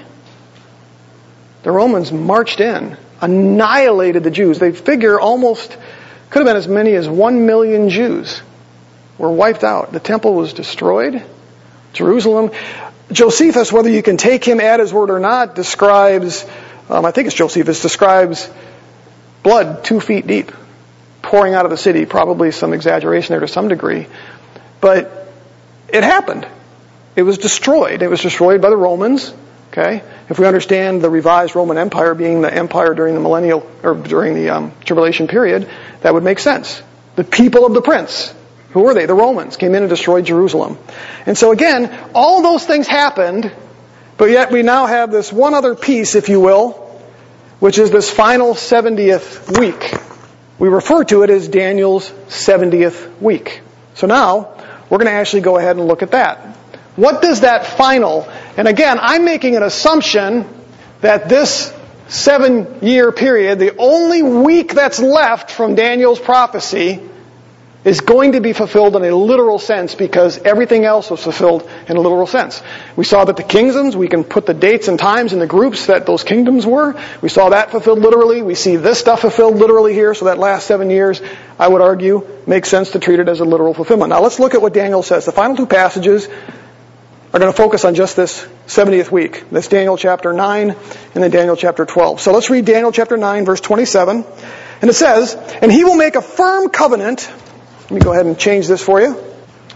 S1: The Romans marched in, annihilated the Jews. They figure almost, could have been as many as one million Jews were wiped out. The temple was destroyed. Jerusalem. Josephus, whether you can take him at his word or not, describes, um, I think it's Josephus, describes blood two feet deep pouring out of the city. Probably some exaggeration there to some degree. But it happened. It was destroyed. It was destroyed by the Romans. Okay? If we understand the revised Roman Empire being the empire during the millennial, or during the um, tribulation period, that would make sense. The people of the prince. Who were they? The Romans came in and destroyed Jerusalem. And so again, all those things happened, but yet we now have this one other piece, if you will, which is this final seventieth week. We refer to it as Daniel's seventieth week. So now, we're going to actually go ahead and look at that. What does that final, and again, I'm making an assumption that this seven-year period, the only week that's left from Daniel's prophecy, is going to be fulfilled in a literal sense because everything else was fulfilled in a literal sense. We saw that the kingdoms, we can put the dates and times in the groups that those kingdoms were. We saw that fulfilled literally. We see this stuff fulfilled literally here. So that last seven years, I would argue, makes sense to treat it as a literal fulfillment. Now let's look at what Daniel says. The final two passages are going to focus on just this seventieth week. That's Daniel chapter nine and then Daniel chapter twelve. So let's read Daniel chapter nine, verse twenty-seven. And it says, "And he will make a firm covenant." Let me go ahead and change this for you.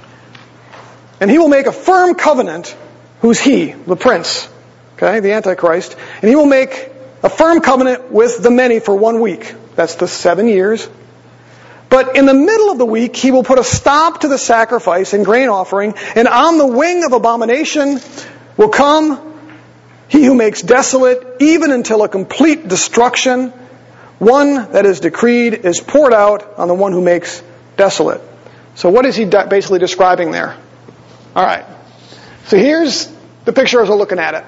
S1: "And he will make a firm covenant." Who's he? The prince. Okay, the Antichrist. "And he will make a firm covenant with the many for one week." That's the seven years. "But in the middle of the week, he will put a stop to the sacrifice and grain offering, and on the wing of abomination will come he who makes desolate, even until a complete destruction. One that is decreed is poured out on the one who makes desolate." So what is he basically describing there? All right. So here's the picture as we're looking at it.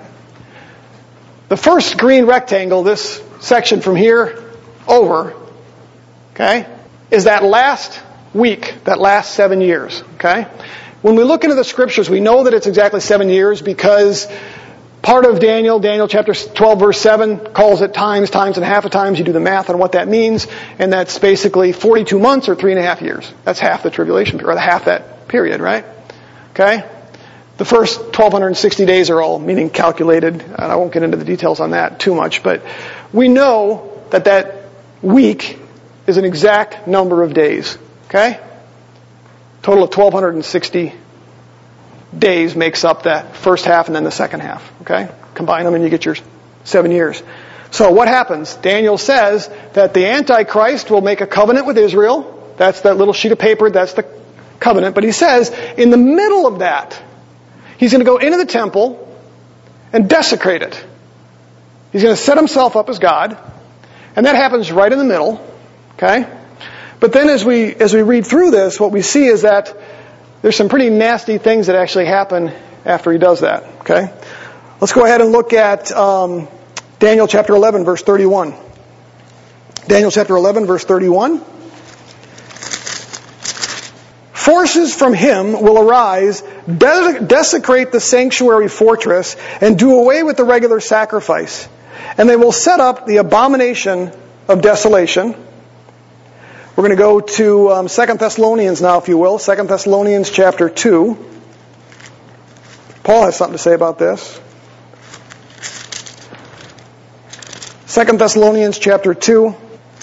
S1: The first green rectangle, this section from here over, okay, is that last week, that last seven years, okay? When we look into the scriptures, we know that it's exactly seven years because part of Daniel, Daniel chapter twelve, verse seven, calls it times, times, and half a times. You do the math on what that means, and that's basically forty-two months or three and a half years. That's half the tribulation period, or half that period, right? Okay? The first twelve sixty days are all meaning calculated, and I won't get into the details on that too much, but we know that that week is an exact number of days, okay? Total of twelve sixty days makes up that first half and then the second half, okay? Combine them and you get your seven years. So what happens? Daniel says that the Antichrist will make a covenant with Israel. That's that little sheet of paper, that's the covenant. But he says, in the middle of that, he's going to go into the temple and desecrate it. He's going to set himself up as God. And that happens right in the middle, okay? But then as we as we read through this, what we see is that there's some pretty nasty things that actually happen after he does that, okay? Let's go ahead and look at um, Daniel chapter eleven, verse thirty-one. Daniel chapter eleven, verse thirty-one. "Forces from him will arise, de- desecrate the sanctuary fortress, and do away with the regular sacrifice. And they will set up the abomination of desolation. We're going to go to um, Second Thessalonians now, if you will. Second Thessalonians chapter two. Paul has something to say about this. Second Thessalonians chapter two,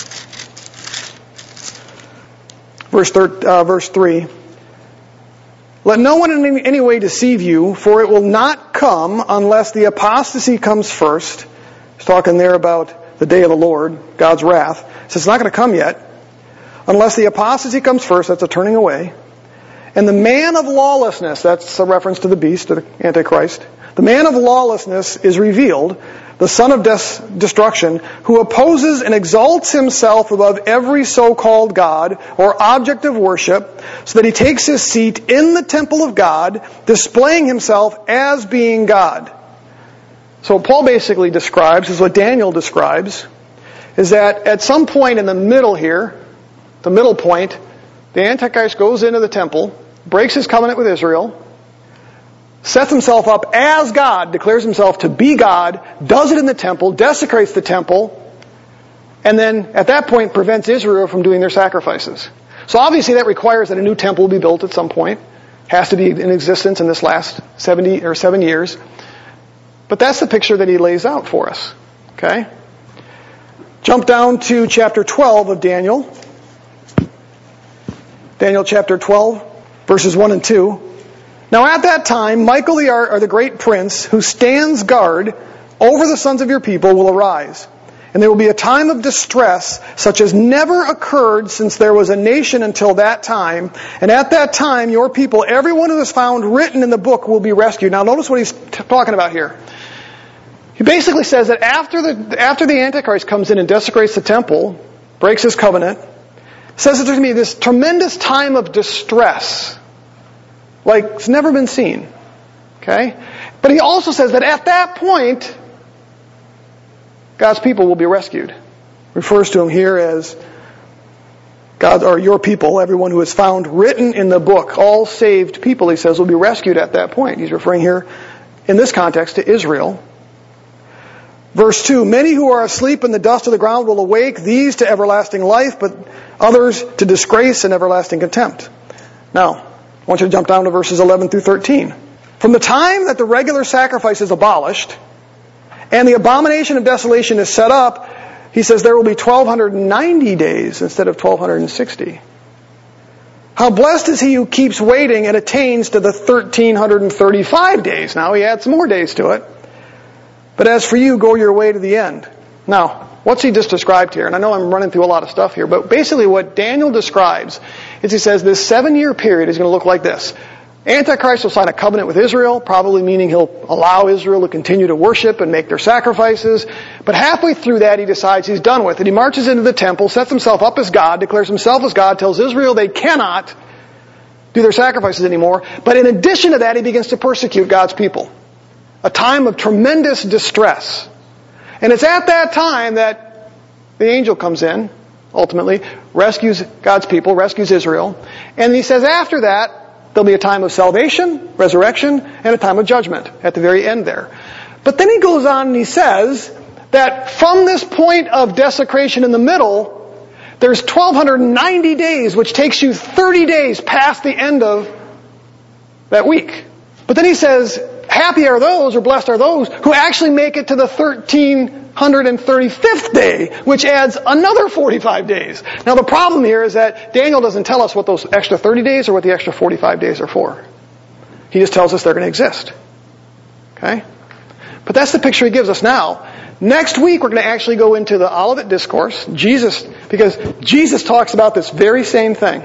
S1: verse, thir- uh, verse three. Let no one in any way deceive you, for it will not come unless the apostasy comes first. He's talking there about the day of the Lord, God's wrath. He says it's not going to come yet. Unless the apostasy comes first, that's a turning away. And the man of lawlessness, that's a reference to the beast, to the Antichrist. The man of lawlessness is revealed, the son of des- destruction, who opposes and exalts himself above every so-called God or object of worship, so that he takes his seat in the temple of God, displaying himself as being God. So what Paul basically describes, is what Daniel describes, is that at some point in the middle here, the middle point, the Antichrist goes into the temple, breaks his covenant with Israel, sets himself up as God, declares himself to be God, does it in the temple, desecrates the temple, and then at that point prevents Israel from doing their sacrifices. So obviously that requires that a new temple will be built at some point. Has to be in existence in this last seventy or seven years. But that's the picture that he lays out for us. Okay? Jump down to chapter twelve of Daniel. Daniel chapter twelve, verses one and two. Now at that time, Michael the, or the great prince, who stands guard over the sons of your people, will arise. And there will be a time of distress, such as never occurred since there was a nation until that time. And at that time, your people, everyone who is found written in the book, will be rescued. Now notice what he's t- talking about here. He basically says that after the, after the Antichrist comes in and desecrates the temple, breaks his covenant, says that there's going to be this tremendous time of distress, like it's never been seen. Okay? But he also says that at that point, God's people will be rescued. Refers to him here as God, or your people, everyone who is found written in the book, all saved people, he says, will be rescued at that point. He's referring here, in this context, to Israel. Verse two, many who are asleep in the dust of the ground will awake, these to everlasting life, but others to disgrace and everlasting contempt. Now, I want you to jump down to verses eleven through thirteen. From the time that the regular sacrifice is abolished, and the abomination of desolation is set up, he says there will be twelve ninety days instead of twelve sixty. How blessed is he who keeps waiting and attains to the thirteen thirty-five days. Now he adds some more days to it. But as for you, go your way to the end. Now, what's he just described here? And I know I'm running through a lot of stuff here, but basically what Daniel describes is he says this seven-year period is going to look like this. Antichrist will sign a covenant with Israel, probably meaning he'll allow Israel to continue to worship and make their sacrifices. But halfway through that, he decides he's done with it. He marches into the temple, sets himself up as God, declares himself as God, tells Israel they cannot do their sacrifices anymore. But in addition to that, he begins to persecute God's people. A time of tremendous distress. And it's at that time that the angel comes in, ultimately, rescues God's people, rescues Israel. And he says after that, there'll be a time of salvation, resurrection, and a time of judgment at the very end there. But then he goes on and he says that from this point of desecration in the middle, there's twelve ninety days, which takes you thirty days past the end of that week. But then he says, happy are those, or blessed are those, who actually make it to the thirteen thirty-fifth day, which adds another forty-five days. Now the problem here is that Daniel doesn't tell us what those extra thirty days or what the extra forty-five days are for. He just tells us they're going to exist. Okay? But that's the picture he gives us now. Next week we're going to actually go into the Olivet Discourse. Jesus, because Jesus talks about this very same thing.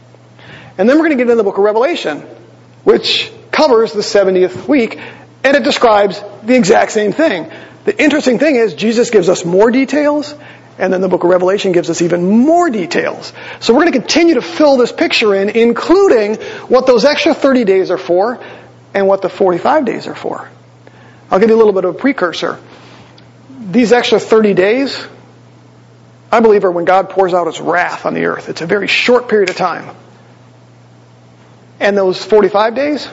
S1: And then we're going to get into the book of Revelation, which covers the seventieth week, and it describes the exact same thing. The interesting thing is Jesus gives us more details, and then the book of Revelation gives us even more details. So we're going to continue to fill this picture in, including what those extra thirty days are for and what the forty-five days are for. I'll give you a little bit of a precursor. These extra thirty days, I believe, are when God pours out his wrath on the earth. It's a very short period of time. And those forty-five days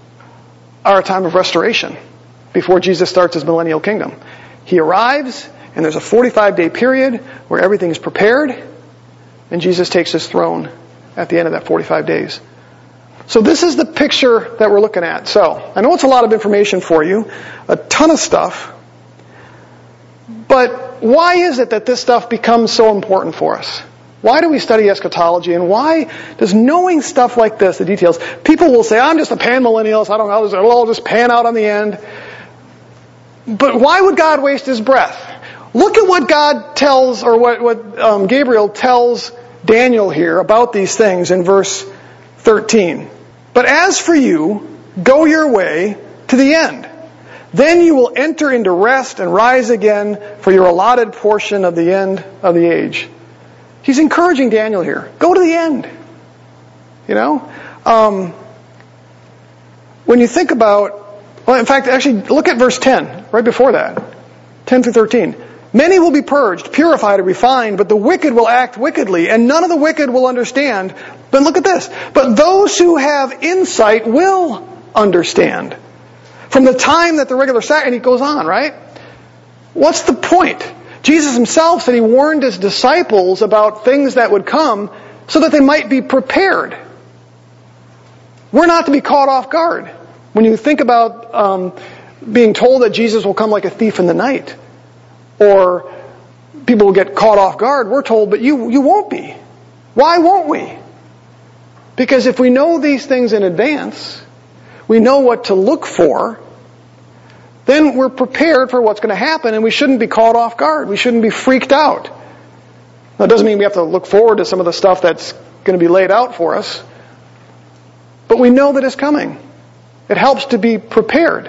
S1: are a time of restoration before Jesus starts his millennial kingdom. He arrives, and there's a forty-five day period where everything is prepared, and Jesus takes his throne at the end of that forty-five days. So this is the picture that we're looking at. So, I know it's a lot of information for you, a ton of stuff, but why is it that this stuff becomes so important for us? Why do we study eschatology, and why does knowing stuff like this, the details, people will say, I'm just a pan-millennialist, I don't know, it'll all just pan out on the end. But why would God waste his breath? Look at what God tells, or what, what um, Gabriel tells Daniel here about these things in verse thirteen. But as for you, go your way to the end. Then you will enter into rest and rise again for your allotted portion of the end of the age. He's encouraging Daniel here. Go to the end. You know? Um, when you think about, well, in fact, actually, look at verse ten, right before that. ten through thirteen. Many will be purged, purified, and refined, but the wicked will act wickedly, and none of the wicked will understand. But look at this. But those who have insight will understand. From the time that the regular sacrifice, and he goes on, right? What's the point? Jesus himself said he warned his disciples about things that would come so that they might be prepared. We're not to be caught off guard. When you think about um, being told that Jesus will come like a thief in the night, or people will get caught off guard, we're told, but you, you won't be. Why won't we? Because if we know these things in advance, we know what to look for, then we're prepared for what's going to happen, and we shouldn't be caught off guard. We shouldn't be freaked out. Now, it doesn't mean we have to look forward to some of the stuff that's going to be laid out for us, but we know that it's coming. It helps to be prepared.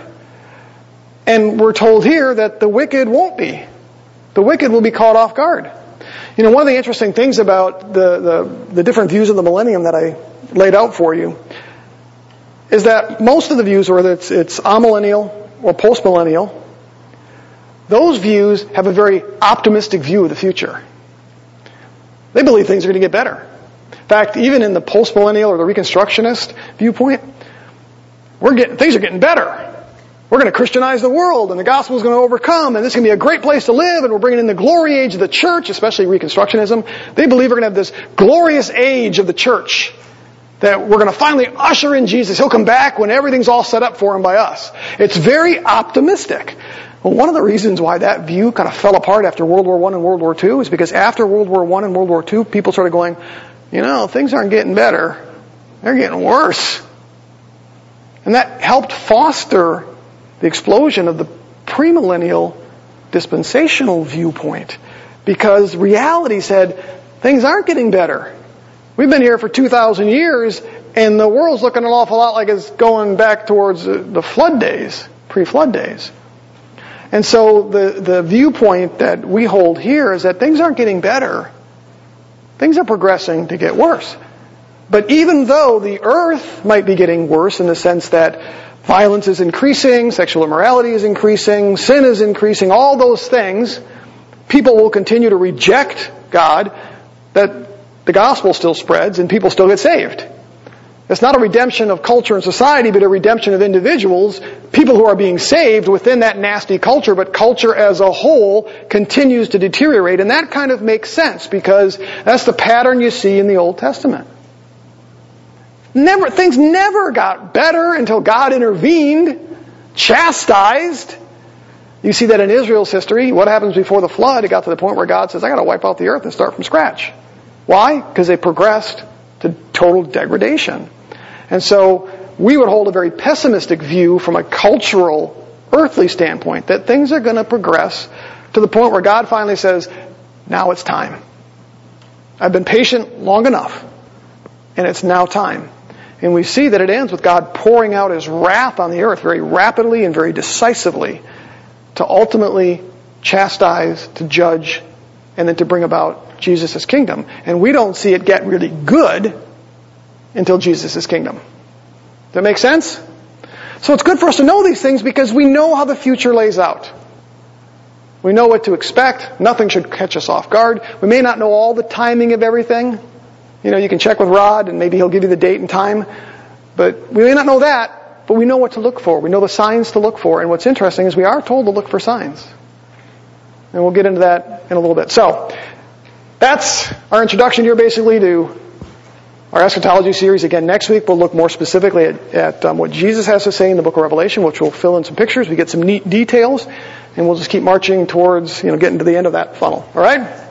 S1: And we're told here that the wicked won't be. The wicked will be caught off guard. You know, one of the interesting things about the, the, the different views of the millennium that I laid out for you is that most of the views, whether it's, it's amillennial or postmillennial, those views have a very optimistic view of the future. They believe things are going to get better. In fact, even in the postmillennial or the Reconstructionist viewpoint, we're getting, things are getting better. We're going to Christianize the world, and the gospel is going to overcome, and this is going to be a great place to live, and we're bringing in the glory age of the church, especially Reconstructionism. They believe we're going to have this glorious age of the church, that we're going to finally usher in Jesus. He'll come back when everything's all set up for him by us. It's very optimistic. Well, one of the reasons why that view kind of fell apart after World War One and World War Two is because after World War One and World War Two, people started going, you know, things aren't getting better. They're getting worse. And that helped foster the explosion of the premillennial dispensational viewpoint, because reality said things aren't getting better. We've been here for two thousand years, and the world's looking an awful lot like it's going back towards the flood days, pre-flood days. And so the, the viewpoint that we hold here is that things aren't getting better. Things are progressing to get worse. But even though the earth might be getting worse in the sense that violence is increasing, sexual immorality is increasing, sin is increasing, all those things, people will continue to reject God, that the gospel still spreads and people still get saved. It's not a redemption of culture and society, but a redemption of individuals, people who are being saved within that nasty culture, but culture as a whole continues to deteriorate. And that kind of makes sense, because that's the pattern you see in the Old Testament. Never, things never got better until God intervened, chastised. You see that in Israel's history. What happens before the flood? It got to the point where God says, I got to wipe out the earth and start from scratch. Why? Because they progressed to total degradation. And so we would hold a very pessimistic view from a cultural, earthly standpoint, that things are going to progress to the point where God finally says, now it's time. I've been patient long enough, and it's now time. And we see that it ends with God pouring out His wrath on the earth very rapidly and very decisively to ultimately chastise, to judge, and then to bring about Jesus' kingdom. And we don't see it get really good until Jesus' kingdom. Does that make sense? So it's good for us to know these things because we know how the future lays out. We know what to expect. Nothing should catch us off guard. We may not know all the timing of everything. You know, you can check with Rod and maybe he'll give you the date and time. But we may not know that, but we know what to look for. We know the signs to look for. And what's interesting is we are told to look for signs. And we'll get into that in a little bit. So, that's our introduction here basically to our eschatology series. Again, next week we'll look more specifically at, at um, what Jesus has to say in the book of Revelation, which will fill in some pictures. We get some neat details, and we'll just keep marching towards, you know, getting to the end of that funnel. All right?